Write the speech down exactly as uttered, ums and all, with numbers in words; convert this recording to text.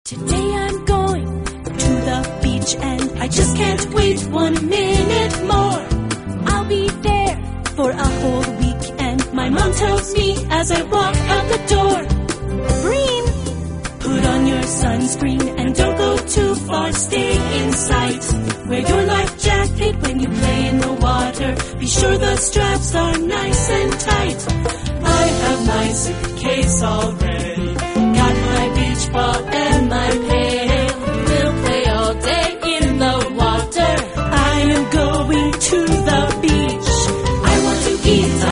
Today I'm going to the beach and I just can't wait one minute more. I'll be there for a whole week and my mom tells me as I walk out the door, Breen, put on your sunscreen and don't go too far, stay in sight. Wear your life jacket when you play in the water, be sure the straps are nice and tight. I have my suitcase all ready.